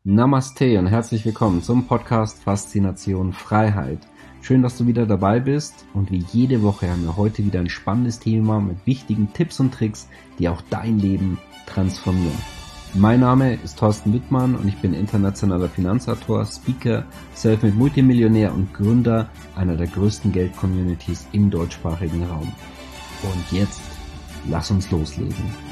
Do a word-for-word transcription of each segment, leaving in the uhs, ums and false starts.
Namaste und herzlich willkommen zum Podcast Faszination Freiheit. Schön, dass du wieder dabei bist und wie jede Woche haben wir heute wieder ein spannendes Thema mit wichtigen Tipps und Tricks, die auch dein Leben transformieren. Mein Name ist Thorsten Wittmann und ich bin internationaler Finanzautor, Speaker, Selfmade Multimillionär und Gründer einer der größten Geld-Communities im deutschsprachigen Raum. Und jetzt, lass uns loslegen.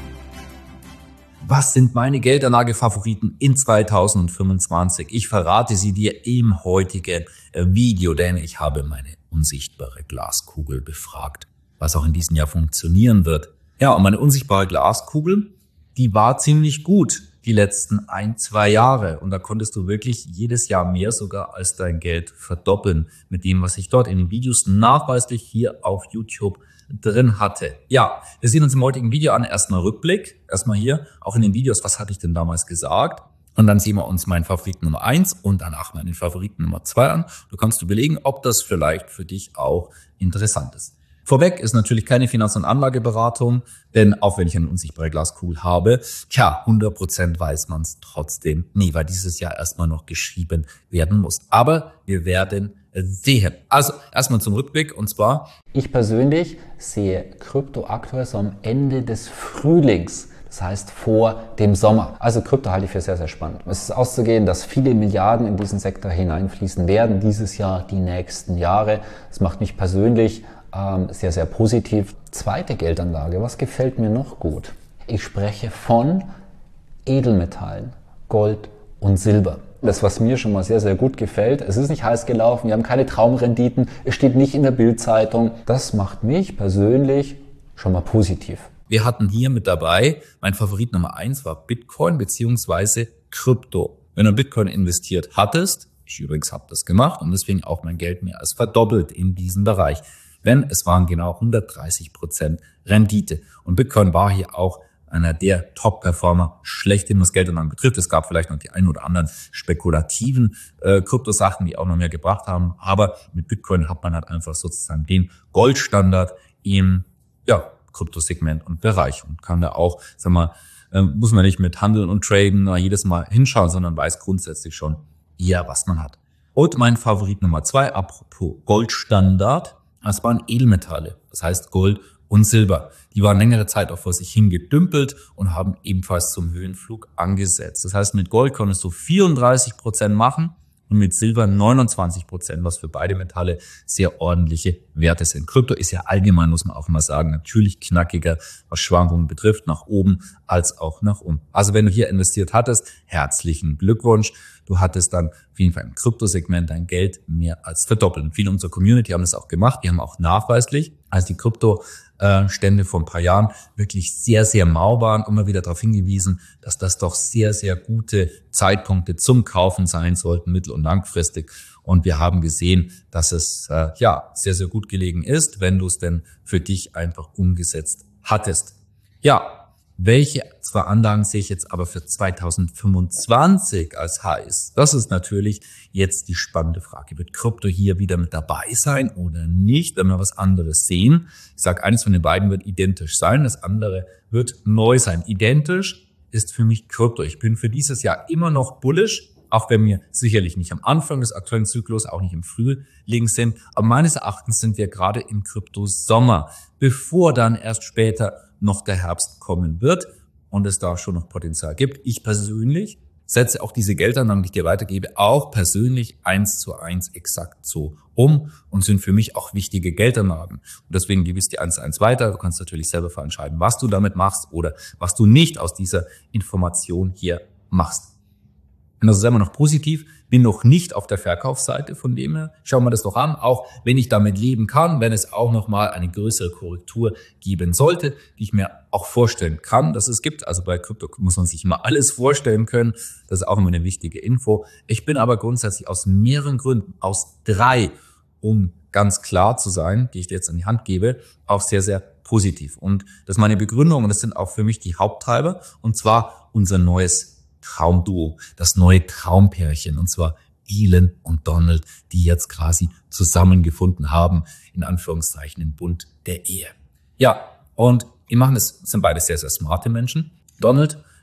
Was sind meine Geldanlagefavoriten in zweitausendfünfundzwanzig? Ich verrate sie dir im heutigen Video, denn ich habe meine unsichtbare Glaskugel befragt, was auch in diesem Jahr funktionieren wird. Ja, und meine unsichtbare Glaskugel, die war ziemlich gut die letzten ein, zwei Jahre. Und da konntest du wirklich jedes Jahr mehr sogar als dein Geld verdoppeln mit dem, was ich dort in den Videos nachweislich hier auf YouTube drin hatte. Ja, wir sehen uns im heutigen Video an. Erstmal Rückblick. Erstmal hier, auch in den Videos, was hatte ich denn damals gesagt? Und dann sehen wir uns meinen Favoriten Nummer eins und danach meinen Favoriten Nummer zwei an. Du kannst überlegen, ob das vielleicht für dich auch interessant ist. Vorweg ist natürlich keine Finanz- und Anlageberatung, denn auch wenn ich eine unsichtbare Glaskugel habe, tja, hundert Prozent weiß man es trotzdem nie, weil dieses Jahr erstmal noch geschrieben werden muss. Aber wir werden sehen. Also erstmal zum Rückblick und zwar: Ich persönlich sehe Krypto aktuell so am Ende des Frühlings. Das heißt vor dem Sommer. Also Krypto halte ich für sehr, sehr spannend. Es ist auszugehen, dass viele Milliarden in diesen Sektor hineinfließen werden, dieses Jahr, die nächsten Jahre. Das macht mich persönlich ähm, sehr, sehr positiv. Zweite Geldanlage, was gefällt mir noch gut? Ich spreche von Edelmetallen, Gold und Silber. Das, was mir schon mal sehr, sehr gut gefällt, es ist nicht heiß gelaufen, wir haben keine Traumrenditen, es steht nicht in der Bildzeitung. Das macht mich persönlich schon mal positiv. Wir hatten hier mit dabei, mein Favorit Nummer eins war Bitcoin bzw. Krypto. Wenn du in Bitcoin investiert hattest, ich übrigens habe das gemacht und deswegen auch mein Geld mehr als verdoppelt in diesem Bereich. Denn es waren genau hundertdreißig Prozent Rendite. Und Bitcoin war hier auch einer der Top-Performer schlechthin, was Geldanlagen betrifft. Es gab vielleicht noch die ein oder anderen spekulativen äh, Kryptosachen, die auch noch mehr gebracht haben. Aber mit Bitcoin hat man halt einfach sozusagen den Goldstandard im ja, Kryptosegment und Bereich und kann da auch, sag mal, äh, muss man nicht mit Handeln und Traden äh, jedes Mal hinschauen, sondern weiß grundsätzlich schon eher, was man hat. Und mein Favorit Nummer zwei, apropos Goldstandard, das waren Edelmetalle, das heißt Gold und Silber. Die waren längere Zeit auch vor sich hingedümpelt und haben ebenfalls zum Höhenflug angesetzt. Das heißt, mit Gold konntest du vierunddreißig Prozent machen und mit Silber neunundzwanzig Prozent, was für beide Metalle sehr ordentliche Werte sind. Krypto ist ja allgemein, muss man auch mal sagen, natürlich knackiger, was Schwankungen betrifft, nach oben als auch nach unten. Also wenn du hier investiert hattest, herzlichen Glückwunsch. Du hattest dann auf jeden Fall im Kryptosegment dein Geld mehr als verdoppelt. Und viele unserer Community haben das auch gemacht. Die haben auch nachweislich, als die Kryptostände vor ein paar Jahren wirklich sehr, sehr mau waren, immer wieder darauf hingewiesen, dass das doch sehr, sehr gute Zeitpunkte zum Kaufen sein sollten, mittel- und langfristig. Und wir haben gesehen, dass es äh, ja sehr, sehr gut gelegen ist, wenn du es denn für dich einfach umgesetzt hattest. Ja, welche zwei Anlagen sehe ich jetzt aber für zweitausendfünfundzwanzig als heiß? Das ist natürlich jetzt die spannende Frage. Wird Krypto hier wieder mit dabei sein oder nicht? Wenn wir was anderes sehen. Ich sage, eines von den beiden wird identisch sein, das andere wird neu sein. Identisch ist für mich Krypto. Ich bin für dieses Jahr immer noch bullish, auch wenn wir sicherlich nicht am Anfang des aktuellen Zyklus, auch nicht im Frühling sind. Aber meines Erachtens sind wir gerade im Krypto-Sommer, bevor dann erst später noch der Herbst kommen wird und es da schon noch Potenzial gibt. Ich persönlich setze auch diese Geldanlagen, die ich dir weitergebe, auch persönlich eins zu eins exakt so um und sind für mich auch wichtige Geldanlagen. Und deswegen gebe ich es dir eins zu eins weiter. Du kannst natürlich selber entscheiden, was du damit machst oder was du nicht aus dieser Information hier machst. Und das ist immer noch positiv, bin noch nicht auf der Verkaufsseite, von dem her schauen wir das doch an, auch wenn ich damit leben kann, wenn es auch nochmal eine größere Korrektur geben sollte, die ich mir auch vorstellen kann, dass es gibt. Also bei Krypto muss man sich immer alles vorstellen können, das ist auch immer eine wichtige Info. Ich bin aber grundsätzlich aus mehreren Gründen, aus drei, um ganz klar zu sein, die ich dir jetzt an die Hand gebe, auch sehr, sehr positiv. Und das ist meine Begründung und das sind auch für mich die Haupttreiber, und zwar unser neues Traumduo, das neue Traumpärchen, und zwar Elon und Donald, die jetzt quasi zusammengefunden haben, in Anführungszeichen im Bund der Ehe. Ja, und die machen das, sind beide sehr, sehr smarte Menschen. Donald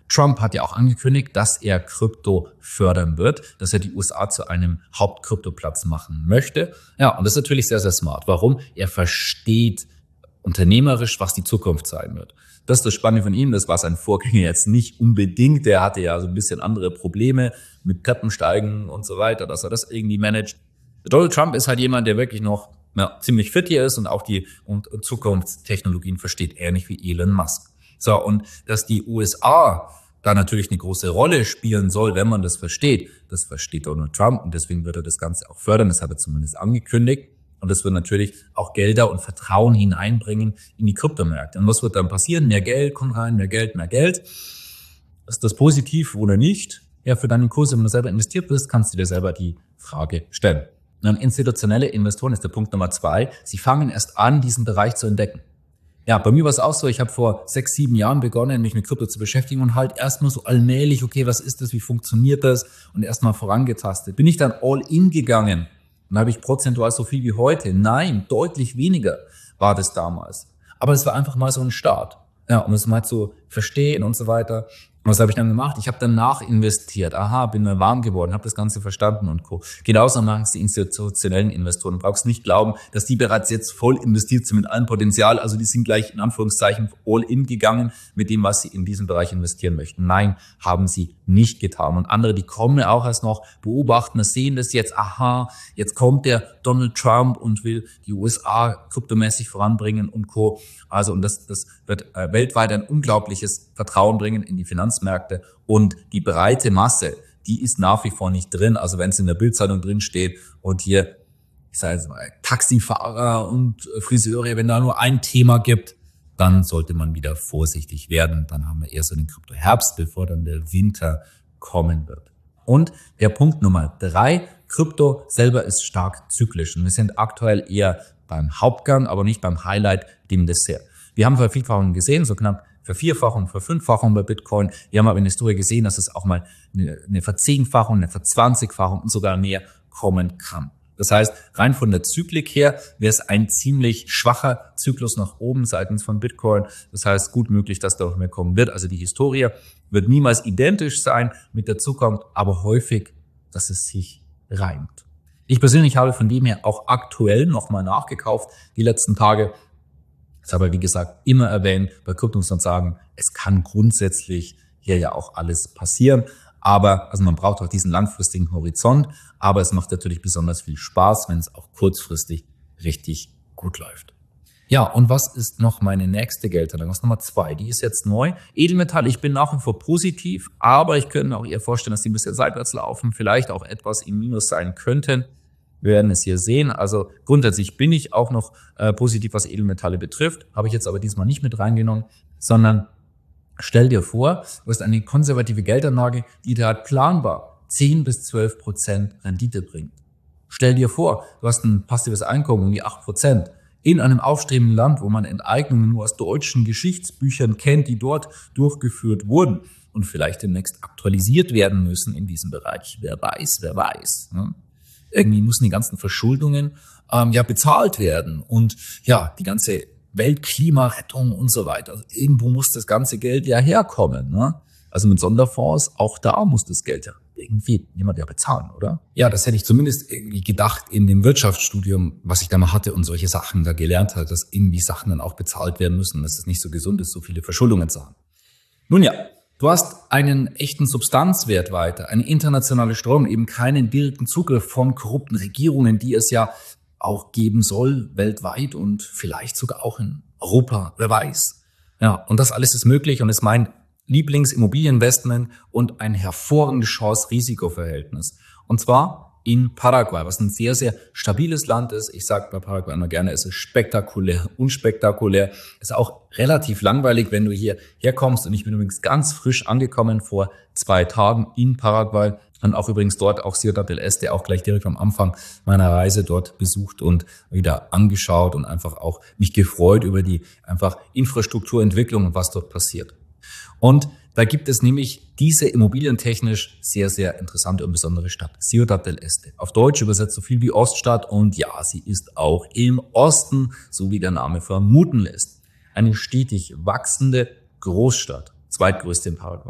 Trump hat ja auch angekündigt, dass er Krypto fördern wird, dass er die U S A zu einem Hauptkryptoplatz machen möchte. Ja, und das ist natürlich sehr, sehr smart. Warum? Er versteht unternehmerisch, was die Zukunft sein wird. Das ist das Spannende von ihm, das war sein Vorgänger jetzt nicht unbedingt. Der hatte ja so ein bisschen andere Probleme mit Treppensteigen und so weiter, dass er das irgendwie managt. Donald Trump ist halt jemand, der wirklich noch ja, ziemlich fit hier ist und auch die und, und Zukunftstechnologien versteht, ähnlich wie Elon Musk. So, und dass die U S A da natürlich eine große Rolle spielen soll, wenn man das versteht, das versteht Donald Trump und deswegen wird er das Ganze auch fördern, das hat er zumindest angekündigt. Und das wird natürlich auch Gelder und Vertrauen hineinbringen in die Kryptomärkte. Und was wird dann passieren? Mehr Geld kommt rein, mehr Geld, mehr Geld. Ist das positiv oder nicht? Ja, für deine Kurse, wenn du selber investiert bist, kannst du dir selber die Frage stellen. Und dann institutionelle Investoren ist der Punkt Nummer zwei. Sie fangen erst an, diesen Bereich zu entdecken. Ja, bei mir war es auch so, ich habe vor sechs, sieben Jahren begonnen, mich mit Krypto zu beschäftigen und halt erstmal so allmählich, okay, was ist das, wie funktioniert das? Und erstmal vorangetastet. Bin ich dann all in gegangen und habe ich prozentual so viel wie heute? Nein, deutlich weniger war das damals. Aber es war einfach mal so ein Start. Ja, um es mal zu verstehen und so weiter. Und was habe ich dann gemacht? Ich habe danach investiert. Aha, bin dann warm geworden, habe das Ganze verstanden und Co. Genauso machen es die institutionellen Investoren. Du brauchst nicht glauben, dass die bereits jetzt voll investiert sind mit allem Potenzial. Also die sind gleich in Anführungszeichen all in gegangen mit dem, was sie in diesem Bereich investieren möchten. Nein, haben sie nicht getan. Und andere, die kommen auch erst noch, beobachten, sehen das jetzt. Aha, jetzt kommt der Donald Trump und will die U S A kryptomäßig voranbringen und Co. Also und das, das wird äh, weltweit ein unglaubliches Vertrauen bringen in die Finanzmärkte und die breite Masse, die ist nach wie vor nicht drin. Also wenn es in der Bildzeitung drin steht und hier, ich sage jetzt mal, Taxifahrer und Friseure, wenn da nur ein Thema gibt, dann sollte man wieder vorsichtig werden. Dann haben wir eher so den Krypto-Herbst, bevor dann der Winter kommen wird. Und der Punkt Nummer drei, Krypto selber ist stark zyklisch. Und wir sind aktuell eher beim Hauptgang, aber nicht beim Highlight, dem Dessert. Wir haben Vervielfachungen gesehen, so knapp Vervierfachung, Verfünffachung bei Bitcoin. Wir haben aber in der Historie gesehen, dass es auch mal eine, eine Verzehnfachung, eine Verzwanzigfachung und sogar mehr kommen kann. Das heißt, rein von der Zyklik her wäre es ein ziemlich schwacher Zyklus nach oben seitens von Bitcoin. Das heißt, gut möglich, dass da noch mehr kommen wird. Also die Historie wird niemals identisch sein mit der Zukunft, aber häufig, dass es sich reimt. Ich persönlich habe von dem her auch aktuell nochmal nachgekauft, die letzten Tage. Das habe ich, wie gesagt, immer erwähnt. Bei Krypto muss man sagen, es kann grundsätzlich hier ja auch alles passieren. Aber, also man braucht auch diesen langfristigen Horizont. Aber es macht natürlich besonders viel Spaß, wenn es auch kurzfristig richtig gut läuft. Ja, und was ist noch meine nächste Geldanlage? Was Nummer zwei? Die ist jetzt neu. Edelmetall, ich bin nach wie vor positiv, aber ich könnte mir auch eher vorstellen, dass die ein bisschen seitwärts laufen, vielleicht auch etwas im Minus sein könnten. Wir werden es hier sehen. Also grundsätzlich bin ich auch noch äh, positiv, was Edelmetalle betrifft. Habe ich jetzt aber diesmal nicht mit reingenommen, sondern stell dir vor, du hast eine konservative Geldanlage, die dir halt planbar zehn bis zwölf Prozent Rendite bringt. Stell dir vor, du hast ein passives Einkommen um die acht Prozent in einem aufstrebenden Land, wo man Enteignungen nur aus deutschen Geschichtsbüchern kennt, die dort durchgeführt wurden und vielleicht demnächst aktualisiert werden müssen in diesem Bereich. Wer weiß, wer weiß. Ne? Irgendwie müssen die ganzen Verschuldungen ähm, ja bezahlt werden und ja, die ganze Weltklimarettung und so weiter. Also irgendwo muss das ganze Geld ja herkommen. Ne? Also mit Sonderfonds, auch da muss das Geld ja irgendwie jemand ja bezahlen, oder? Ja, das hätte ich zumindest irgendwie gedacht in dem Wirtschaftsstudium, was ich da mal hatte und solche Sachen da gelernt habe, dass irgendwie Sachen dann auch bezahlt werden müssen, dass es nicht so gesund ist, so viele Verschuldungen zu haben. Nun ja, du hast einen echten Substanzwert weiter, eine internationale Strömung, eben keinen direkten Zugriff von korrupten Regierungen, die es ja auch geben soll, weltweit und vielleicht sogar auch in Europa, wer weiß. Ja, und das alles ist möglich und ist mein Lieblingsimmobilieninvestment und ein hervorragendes Chance-Risiko-Verhältnis. Und zwar in Paraguay, was ein sehr, sehr stabiles Land ist. Ich sage bei Paraguay immer gerne, es ist spektakulär, unspektakulär. Ist auch relativ langweilig, wenn du hier herkommst. Und ich bin übrigens ganz frisch angekommen vor zwei Tagen in Paraguay. Und auch übrigens dort auch Ciudad del Este, auch gleich direkt am Anfang meiner Reise dort besucht und wieder angeschaut und einfach auch mich gefreut über die einfach Infrastrukturentwicklung und was dort passiert. Und da gibt es nämlich diese immobilientechnisch sehr, sehr interessante und besondere Stadt, Ciudad del Este. Auf Deutsch übersetzt so viel wie Oststadt und ja, sie ist auch im Osten, so wie der Name vermuten lässt. Eine stetig wachsende Großstadt, zweitgrößte in Paraguay.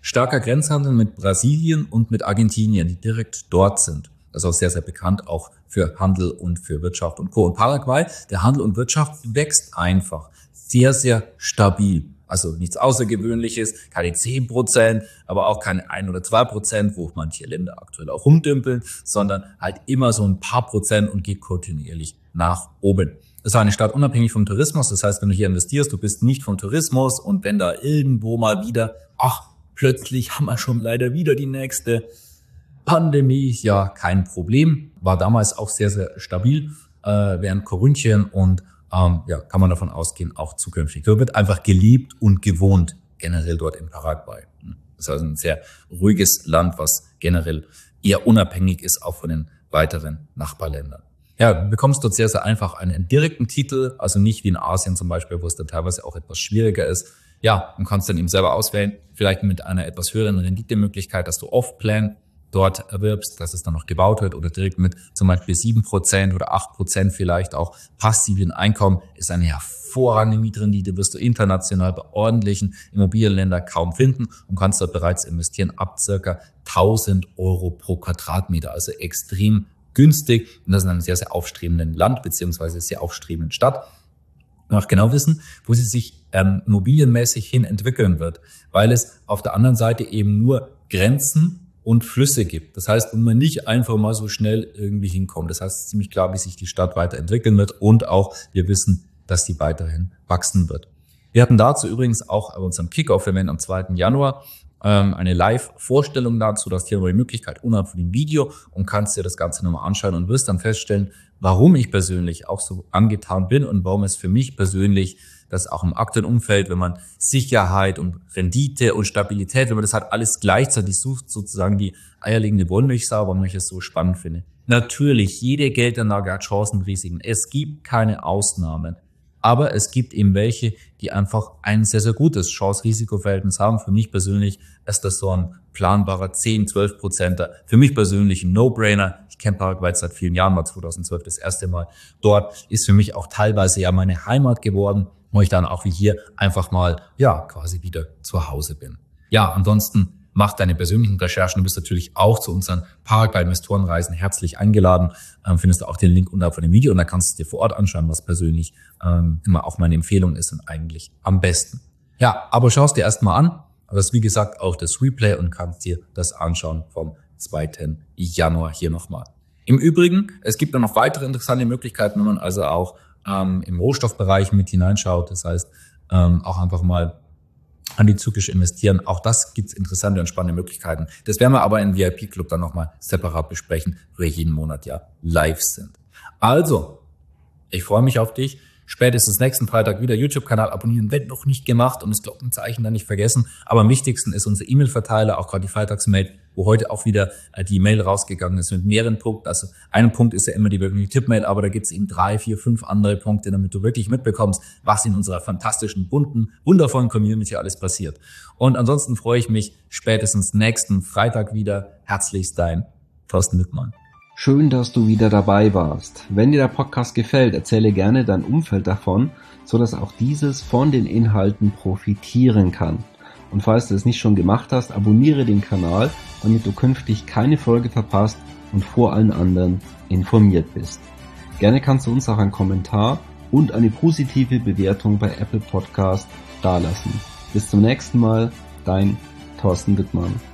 Starker Grenzhandel mit Brasilien und mit Argentinien, die direkt dort sind. Das ist auch sehr, sehr bekannt, auch für Handel und für Wirtschaft und Co. Und Paraguay, der Handel und Wirtschaft wächst einfach sehr, sehr stabil. Also nichts Außergewöhnliches, keine zehn Prozent, aber auch keine ein oder zwei Prozent, wo manche Länder aktuell auch rumdümpeln, sondern halt immer so ein paar Prozent und geht kontinuierlich nach oben. Das ist eine Stadt unabhängig vom Tourismus. Das heißt, wenn du hier investierst, du bist nicht vom Tourismus und wenn da irgendwo mal wieder, ach, plötzlich haben wir schon leider wieder die nächste Pandemie, ja, kein Problem. War damals auch sehr, sehr stabil äh, während Corona und ähm, ja, kann man davon ausgehen, auch zukünftig. So wird einfach gelebt und gewohnt, generell dort in Paraguay. Das ist also ein sehr ruhiges Land, was generell eher unabhängig ist, auch von den weiteren Nachbarländern. Ja, du bekommst dort sehr, sehr einfach einen direkten Titel, also nicht wie in Asien zum Beispiel, wo es dann teilweise auch etwas schwieriger ist. Ja, und kannst dann eben selber auswählen, vielleicht mit einer etwas höheren Renditemöglichkeit, dass du Off-Plan dort erwirbst, dass es dann noch gebaut wird oder direkt mit zum Beispiel sieben Prozent oder acht Prozent vielleicht auch passiven Einkommen, ist eine hervorragende Mietrendite, wirst du international bei ordentlichen Immobilienländern kaum finden und kannst dort bereits investieren ab circa tausend Euro pro Quadratmeter, also extrem günstig und das in einem sehr, sehr aufstrebenden Land beziehungsweise sehr aufstrebenden Stadt. Noch genau wissen, wo sie sich ähm, immobilienmäßig hin entwickeln wird, weil es auf der anderen Seite eben nur Grenzen und Flüsse gibt. Das heißt, wo man nicht einfach mal so schnell irgendwie hinkommt. Das heißt, es ist ziemlich klar, wie sich die Stadt weiterentwickeln wird und auch wir wissen, dass die weiterhin wachsen wird. Wir hatten dazu übrigens auch bei unserem Kickoff-Event am zweiten Januar ähm, eine Live-Vorstellung dazu. Du hast hier die Möglichkeit unabhängig von dem Video und kannst dir das Ganze nochmal anschauen und wirst dann feststellen, warum ich persönlich auch so angetan bin und warum es für mich persönlich, dass auch im aktuellen Umfeld, wenn man Sicherheit und Rendite und Stabilität, wenn man das halt alles gleichzeitig sucht, sozusagen die eierlegende Wollmilchsau, warum ich es so spannend finde. Natürlich, jede Geldanlage hat Chancen und Risiken. Es gibt keine Ausnahmen. Aber es gibt eben welche, die einfach ein sehr, sehr gutes Chance-Risiko-Verhältnis haben. Für mich persönlich ist das so ein planbarer zehn, zwölf Prozenter. Für mich persönlich ein No-Brainer. Ich kenne Paraguay seit vielen Jahren, war zweitausendzwölf das erste Mal dort. Ist für mich auch teilweise ja meine Heimat geworden, wo ich dann auch wie hier einfach mal, ja, quasi wieder zu Hause bin. Ja, ansonsten mach deine persönlichen Recherchen. Du bist natürlich auch zu unseren Paraguay-Investorenreisen herzlich eingeladen. Ähm, findest du auch den Link unterhalb von dem Video und da kannst du dir vor Ort anschauen, was persönlich ähm, immer auch meine Empfehlung ist und eigentlich am besten. Ja, aber schau es dir erstmal an. Aber es ist wie gesagt auch das Replay und kannst dir das anschauen vom zweiten Januar hier nochmal. Im Übrigen, es gibt dann noch weitere interessante Möglichkeiten, wenn man also auch ähm, im Rohstoffbereich mit hineinschaut. Das heißt, ähm, auch einfach mal an die zyklisch investieren. Auch das gibt's interessante und spannende Möglichkeiten. Das werden wir aber im V I P-Club dann nochmal separat besprechen, wo wir jeden Monat ja live sind. Also, ich freue mich auf dich. Spätestens nächsten Freitag wieder YouTube-Kanal abonnieren, wenn noch nicht gemacht und das Glockenzeichen dann nicht vergessen. Aber am wichtigsten ist unser E-Mail-Verteiler, auch gerade die Freitagsmail, wo heute auch wieder die Mail rausgegangen ist mit mehreren Punkten. Also ein Punkt ist ja immer die wirklich Tippmail, aber da gibt es eben drei, vier, fünf andere Punkte, damit du wirklich mitbekommst, was in unserer fantastischen, bunten, wundervollen Community alles passiert. Und ansonsten freue ich mich spätestens nächsten Freitag wieder. Herzlichst dein Thorsten Wittmann. Schön, dass du wieder dabei warst. Wenn dir der Podcast gefällt, erzähle gerne dein Umfeld davon, so dass auch dieses von den Inhalten profitieren kann. Und falls du es nicht schon gemacht hast, abonniere den Kanal, damit du künftig keine Folge verpasst und vor allen anderen informiert bist. Gerne kannst du uns auch einen Kommentar und eine positive Bewertung bei Apple Podcast dalassen. Bis zum nächsten Mal, dein Thorsten Wittmann.